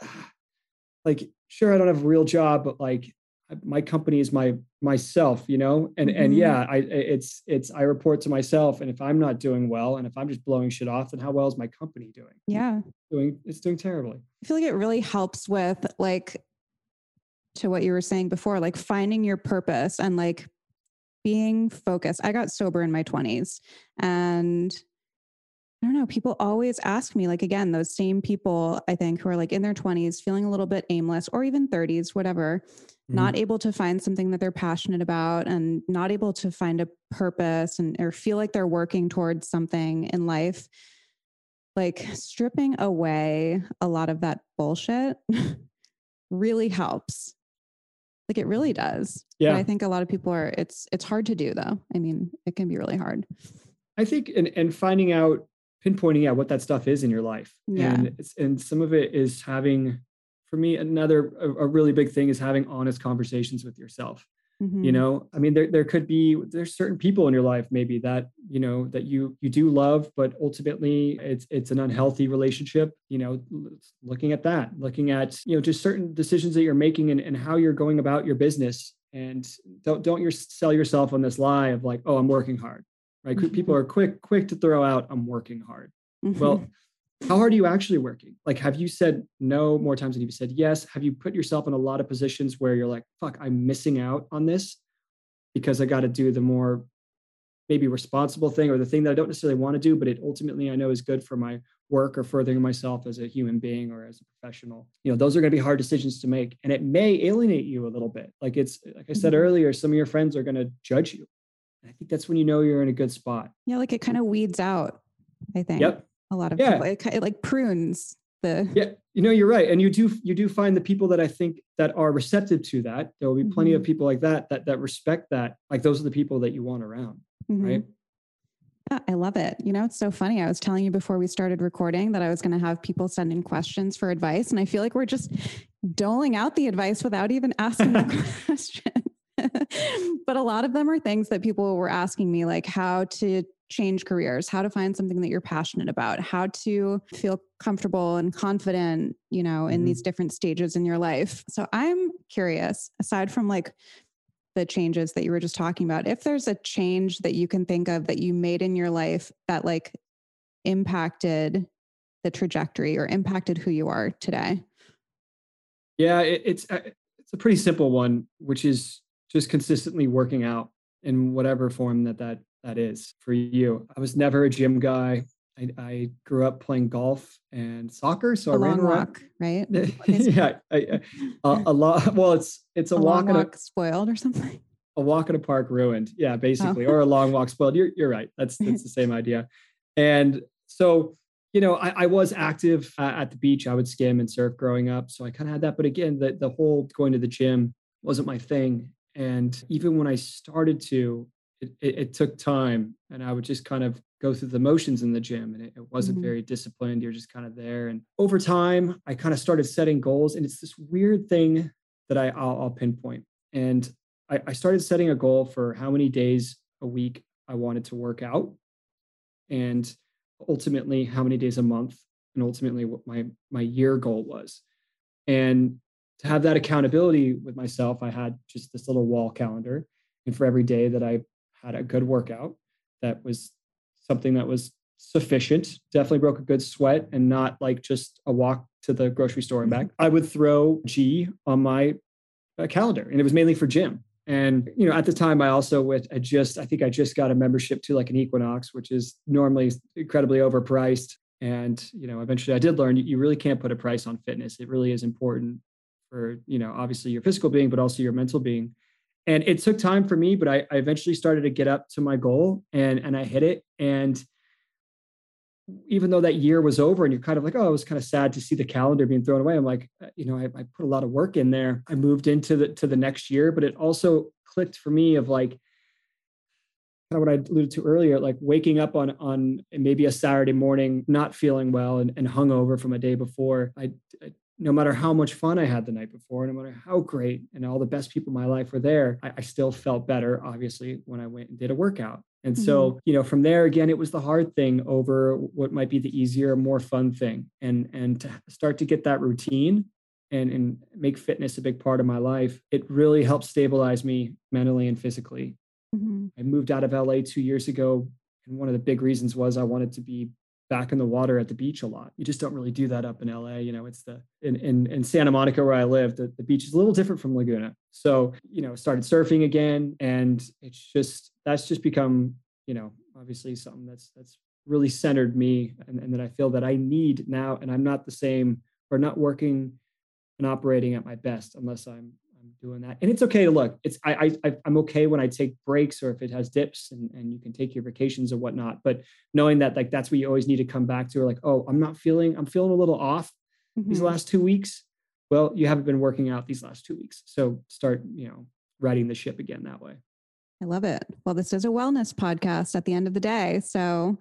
sure, I don't have a real job, but like, my company is myself, and yeah, I report to myself. And if I'm not doing well, and if I'm just blowing shit off, then how well is my company doing? Yeah. It's doing terribly. I feel like it really helps with, like, to what you were saying before, like finding your purpose and like being focused. I got sober in my 20s, and I don't know, people always ask me, like, again, those same people, I think, who are like in their 20s, feeling a little bit aimless, or even 30s, whatever, not able to find something that they're passionate about, and not able to find a purpose, or feel like they're working towards something in life. Like, stripping away a lot of that bullshit really helps. Like, it really does. Yeah. But I think a lot of people it's hard to do, though. I mean, it can be really hard. I think, and pinpointing out what that stuff is in your life. Yeah. And some of it is having, for me, a really big thing is having honest conversations with yourself. I mean, there's certain people in your life maybe that, that you do love, but ultimately it's an unhealthy relationship, looking at, just certain decisions that you're making and how you're going about your business. And don't sell yourself on this lie of like, oh, I'm working hard, right? People are quick to throw out, I'm working hard. Well, how hard are you actually working? Like, have you said no more times than you've said yes? Have you put yourself in a lot of positions where you're like, fuck, I'm missing out on this because I got to do the more maybe responsible thing, or the thing that I don't necessarily want to do, but it ultimately I know is good for my work or furthering myself as a human being or as a professional. Those are going to be hard decisions to make, and it may alienate you a little bit. Like I said earlier, some of your friends are going to judge you. And I think that's when you're in a good spot. Yeah, like it kind of weeds out, I think. Yep. A lot of people, it like prunes the. Yeah, you're right. And you do find the people that I think that are receptive to that. There will be plenty of people like that respect that. Like, those are the people that you want around, right? Yeah, I love it. It's so funny. I was telling you before we started recording that I was going to have people send in questions for advice. And I feel like we're just doling out the advice without even asking the question. But a lot of them are things that people were asking me, like how to change careers, how to find something that you're passionate about, how to feel comfortable and confident, in these different stages in your life. So I'm curious, aside from like the changes that you were just talking about, if there's a change that you can think of that you made in your life that like impacted the trajectory or impacted who you are today. Yeah, it's a pretty simple one, which is just consistently working out in whatever form that is for you. I was never a gym guy. I grew up playing golf and soccer, so I ran around. Walk, right? Yeah, a lot. Well, it's a walk. Spoiled or something. A walk in a park ruined. Yeah, basically, or a long walk spoiled. You're right. That's the same idea. And so, I was active at the beach. I would skim and surf growing up, so I kind of had that. But again, the whole going to the gym, wasn't my thing. And even when I started to, it took time, and I would just kind of go through the motions in the gym, and it wasn't very disciplined. You're just kind of there. And over time, I kind of started setting goals, and it's this weird thing that I'll pinpoint. And I started setting a goal for how many days a week I wanted to work out, and ultimately how many days a month, and ultimately what my year goal was. And to have that accountability with myself, I had just this little wall calendar. And for every day that I had a good workout, that was something that was sufficient, definitely broke a good sweat, and not like just a walk to the grocery store and back, I would throw G on my calendar. And it was mainly for gym. And, at the time I also I think I just got a membership to like an Equinox, which is normally incredibly overpriced. And, eventually I did learn you really can't put a price on fitness. It really is important for, obviously your physical being, but also your mental being. And it took time for me, but I eventually started to get up to my goal, and I hit it. And even though that year was over, and you're kind of like, oh, I was kind of sad to see the calendar being thrown away. I'm like, I put a lot of work in there. I moved into the next year, but it also clicked for me of like, kind of what I alluded to earlier, like waking up on maybe a Saturday morning, not feeling well and hungover from a day before. I no matter how much fun I had the night before, no matter how great and all the best people in my life were there, I still felt better, obviously, when I went and did a workout. And so, from there, again, it was the hard thing over what might be the easier, more fun thing. And to start to get that routine and make fitness a big part of my life, it really helped stabilize me mentally and physically. I moved out of LA 2 years ago. And one of the big reasons was I wanted to be back in the water at the beach a lot. You just don't really do that up in LA. It's in Santa Monica where I live, the beach is a little different from Laguna. So, started surfing again, and that's just become, obviously something that's really centered me, and that I feel that I need now. And I'm not the same, or not working and operating at my best unless I'm doing that. And it's okay to look, I'm okay when I take breaks, or if it has dips, and you can take your vacations or whatnot, but knowing that like, that's what you always need to come back to, or like, oh, I'm feeling a little off these last 2 weeks. Well, you haven't been working out these last 2 weeks. So start, riding the ship again that way. I love it. Well, this is a wellness podcast at the end of the day. So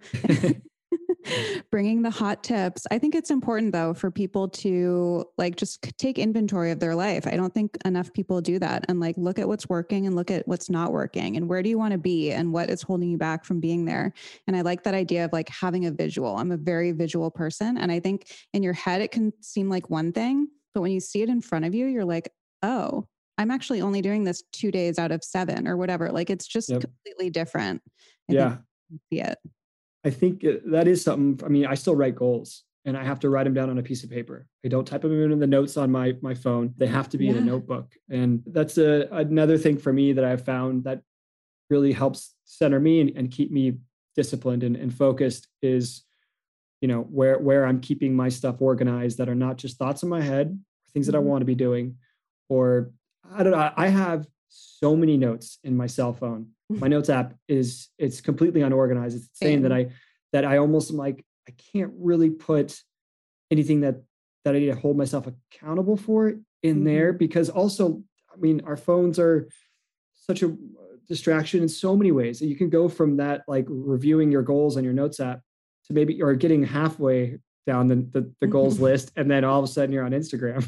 bringing the hot tips. I think it's important though, for people to like, just take inventory of their life. I don't think enough people do that, and like, look at what's working and look at what's not working, and where do you want to be and what is holding you back from being there. And I like that idea of like having a visual. I'm a very visual person. And I think in your head, it can seem like one thing, but when you see it in front of you, you're like, oh, I'm actually only doing this 2 days out of 7 or whatever. Like, it's just completely different. I think you see it. I think that is something. I mean, I still write goals, and I have to write them down on a piece of paper. I don't type them in the notes on my phone. They have to be in a notebook. And that's another thing for me that I've found that really helps center me and keep me disciplined and focused is, where I'm keeping my stuff organized, that are not just thoughts in my head, things that I want to be doing, or I don't know. I have so many notes in my cell phone. My notes app it's completely unorganized. It's saying that I almost am like, I can't really put anything that I need to hold myself accountable for in there, because also, I mean, our phones are such a distraction in so many ways that you can go from that, like reviewing your goals on your notes app, to maybe, or getting halfway down the goals list, and then all of a sudden you're on Instagram.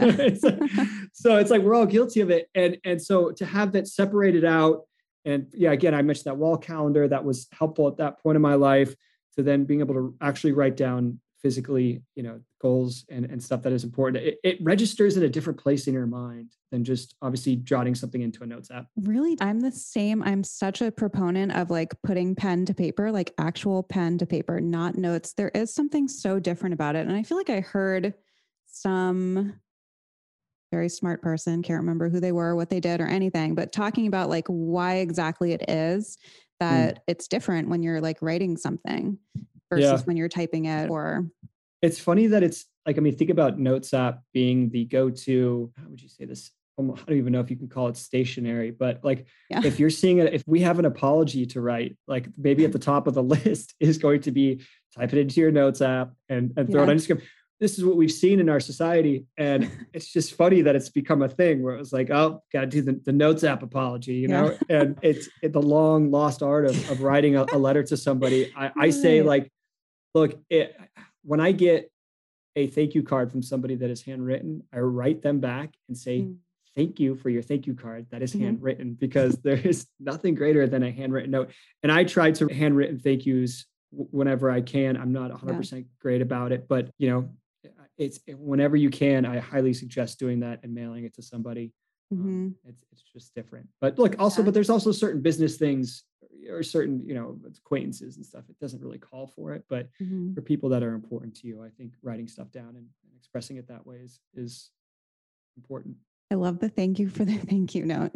So it's like, we're all guilty of it. And so to have that separated out, and again, I mentioned that wall calendar, that was helpful at that point in my life, to then being able to actually write down physically, goals and stuff that is important. It registers in a different place in your mind than just obviously jotting something into a notes app. Really? I'm the same. I'm such a proponent of like putting pen to paper, like actual pen to paper, not notes. There is something so different about it. And I feel like I heard some very smart person, can't remember who they were, what they did or anything, but talking about like why exactly it is that it's different when you're like writing something versus when you're typing it. Or it's funny that it's like, I mean, think about Notes app being the go-to, how would you say this? I don't even know if you can call it stationary, but like, if you're seeing it, if we have an apology to write, like maybe at the top of the list is going to be type it into your Notes app and throw it on Instagram. this is what we've seen in our society. And it's just funny that it's become a thing where it was like, oh, got to do the Notes app apology, you know? And it's the long lost art of writing a letter to somebody. I say like, look, when I get a thank you card from somebody that is handwritten, I write them back and say, thank you for your thank you card that is handwritten, because there is nothing greater than a handwritten note. And I try to handwritten thank yous whenever I can. I'm not 100% great about it, but you know, it's whenever you can, I highly suggest doing that and mailing it to somebody. It's just different. But look, also, but there's also certain business things or certain, you know, acquaintances and stuff. It doesn't really call for it, but for people that are important to you, I think writing stuff down and expressing it that way is important. I love the thank you for the thank you note.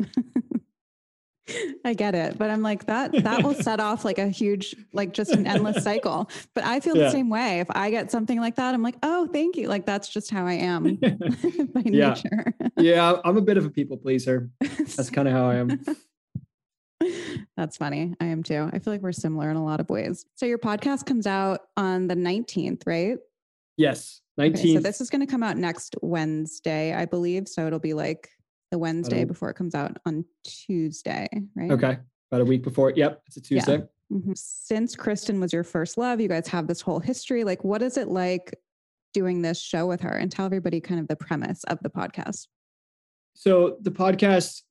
I get it. But I'm like, that will set off like a huge, like just an endless cycle. But I feel the same way. If I get something like that, I'm like, oh, thank you. Like, that's just how I am by nature. Yeah. I'm a bit of a people pleaser. That's kind of how I am. That's funny. I am too. I feel like we're similar in a lot of ways. So your podcast comes out on the 19th, right? Yes. 19th. Okay, so this is going to come out next Wednesday, I believe. So it'll be like the Wednesday before it comes out on Tuesday, right? Okay. About a week before. Yep. It's a Tuesday. Yeah. Since Kristen was your first love, you guys have this whole history. Like, what is it like doing this show with her? And tell everybody kind of the premise of the podcast. So the podcast,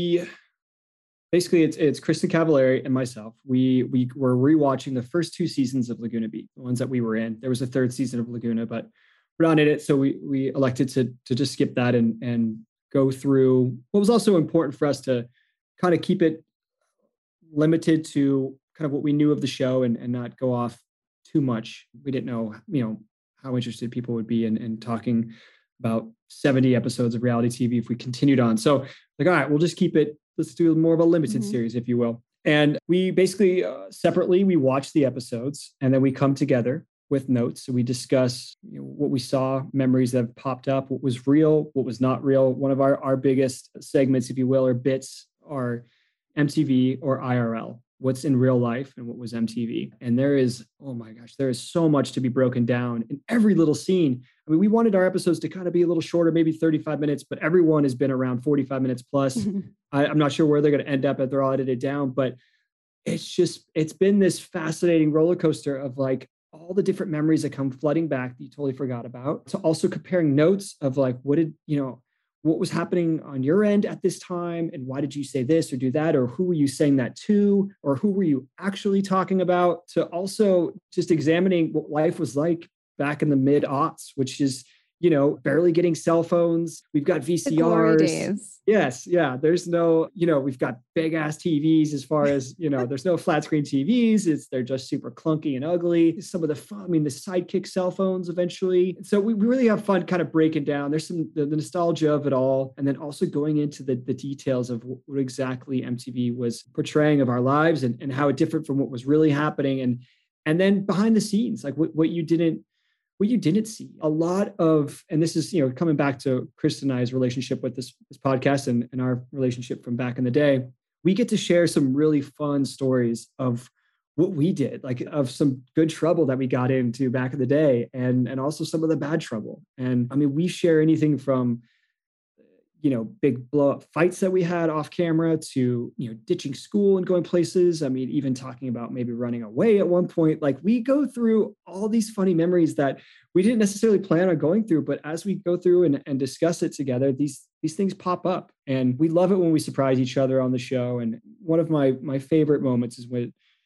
it's Kristen Cavallari and myself. We were rewatching the first 2 seasons of Laguna Beat, the ones that we were in. There was a 3rd season of Laguna, but we're not in it. So we elected to just skip that and go through what was also important for us to kind of keep it limited to kind of what we knew of the show and not go off too much. We didn't know, you know, how interested people would be in talking about 70 episodes of reality TV if we continued on. So like, all right, we'll just keep it. Let's do more of a limited series, if you will. And we basically separately, we watch the episodes and then we come together with notes. So we discuss, you know, what we saw, memories that have popped up, what was real, what was not real. One of our biggest segments, if you will, or bits are MTV or IRL. What's in real life and what was MTV. And there is, oh my gosh, there is so much to be broken down in every little scene. I mean, we wanted our episodes to kind of be a little shorter, maybe 35 minutes, but everyone has been around 45 minutes plus. I'm not sure where they're going to end up if they're all edited down, but it's been this fascinating roller coaster of like all the different memories that come flooding back that you totally forgot about. So also comparing notes of like, what was happening on your end at this time? And why did you say this or do that? Or who were you saying that to? Or who were you actually talking about? To also just examining what life was like back in the mid-aughts, which is, you know, barely getting cell phones. We've got VCRs. Yes. Yeah. There's no, you know, we've got big ass TVs as far as, you know, there's no flat screen TVs. They're just super clunky and ugly. Some of the fun, I mean, the Sidekick cell phones eventually. So we really have fun kind of breaking down. There's the nostalgia of it all. And then also going into the details of what exactly MTV was portraying of our lives and how it differed from what was really happening. And then behind the scenes, like what you didn't see. A lot of, and this is, you know, coming back to Kristen and I's relationship with this podcast and our relationship from back in the day, we get to share some really fun stories of what we did, like of some good trouble that we got into back in the day and also some of the bad trouble. And I mean, we share anything from, you know, big blow up fights that we had off camera to, you know, ditching school and going places. I mean, even talking about maybe running away at one point. Like we go through all these funny memories that we didn't necessarily plan on going through, but as we go through and discuss it together, these things pop up and we love it when we surprise each other on the show. And one of my favorite moments is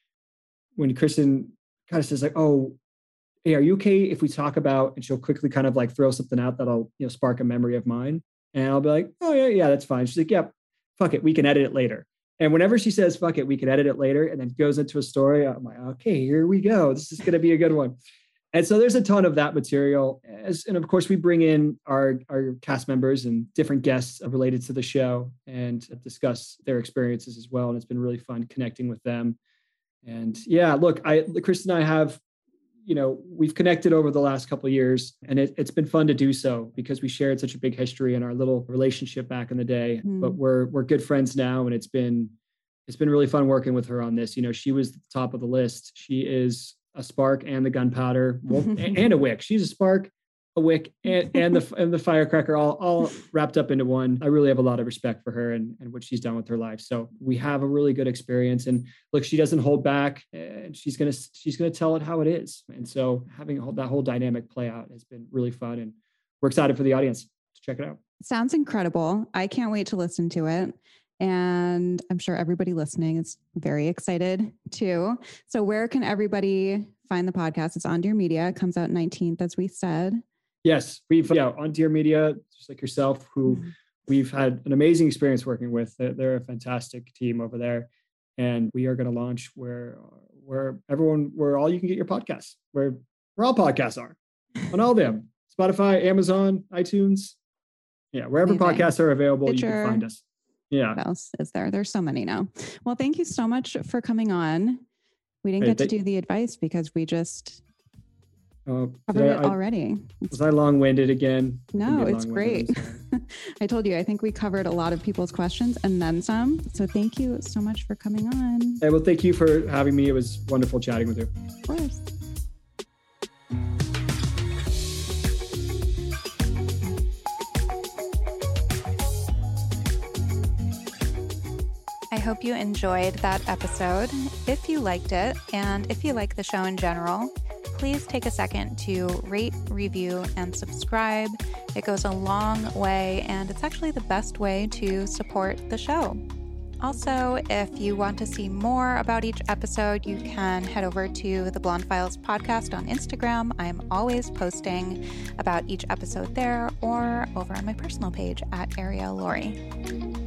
when Kristen kind of says like, oh, hey, are you okay if we talk about, and she'll quickly kind of like throw something out that'll, you know, spark a memory of mine. And I'll be like, oh, yeah, that's fine. She's like, yeah, fuck it. We can edit it later. And whenever she says, fuck it, we can edit it later, and then goes into a story, I'm like, okay, here we go. This is going to be a good one. And so there's a ton of that material. And of course, we bring in our cast members and different guests related to the show and discuss their experiences as well. And it's been really fun connecting with them. And yeah, look, Kristen and I have, you know, we've connected over the last couple of years, and it's been fun to do so because we shared such a big history in our little relationship back in the day. But we're good friends now, and it's been really fun working with her on this. You know, she was the top of the list. She is a spark and the gunpowder, and a wick. She's a spark a wick and the firecracker all wrapped up into one. I really have a lot of respect for her and what she's done with her life. So we have a really good experience, and look, she doesn't hold back, and she's going to tell it how it is. And so having that whole dynamic play out has been really fun, and we're excited for the audience to check it out. Sounds incredible. I can't wait to listen to it. And I'm sure everybody listening is very excited too. So where can everybody find the podcast? It's on Dear Media. It comes out 19th, as we said. Yes, we've on Dear Media, just like yourself, who we've had an amazing experience working with. They're a fantastic team over there, and we are going to launch where all you can get your podcasts, where all podcasts are, on all of them, Spotify, Amazon, iTunes, wherever podcasts are available, Stitcher. You can find us. Yeah. What else is there? There's so many now. Well, thank you so much for coming on. We didn't get to do the advice because we just covered it already. Was I long-winded again? No, it's great. I told you, I think we covered a lot of people's questions and then some. So thank you so much for coming on. Hey, well, thank you for having me. It was wonderful chatting with you. Of course. I hope you enjoyed that episode. If you liked it, and if you like the show in general, please take a second to rate, review, and subscribe. It goes a long way, and it's actually the best way to support the show. Also, if you want to see more about each episode, you can head over to the Blonde Files podcast on Instagram. I'm always posting about each episode there, or over on my personal page at Ariel Laurie.